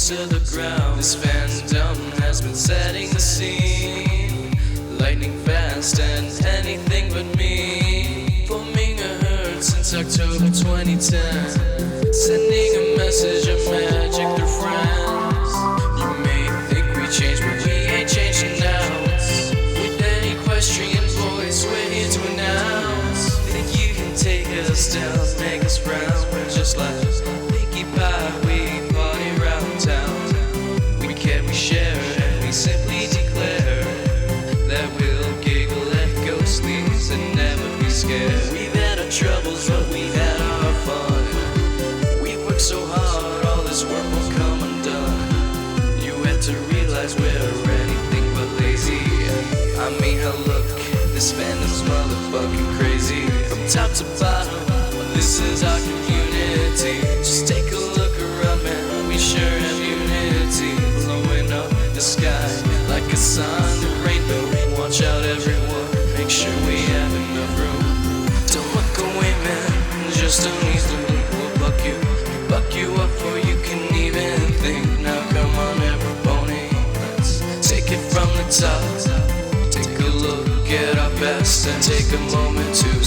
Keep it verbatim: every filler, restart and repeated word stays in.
to the ground. This fandom has been setting the scene, lightning fast and anything but me. Four megahertz since October twenty ten, sending a message of magic through friends. You may think we changed, but we ain't changing now. With an equestrian voice, we're here to announce that you can take us down, make us round. We're just like Pinkie Pie, we party round town. We care, we share, and we simply declare that we'll giggle at ghostlies and never be scared. We've had our troubles, but we've had our fun. We've worked so hard, all this work will come undone. You have to realize we're anything but lazy. I mean, hell, look, this fandom's motherfucking crazy. From top to bottom, this is our community. Just take a look around, man, we sure have unity. Blowing up the sky like a sun rainbow. Watch out, everyone, make sure we have enough room. Don't look away, man, just don't easily. We'll buck you, buck you up before you can even think. Now come on, everybody, let's take it from the top. Take a look at our best and take a moment to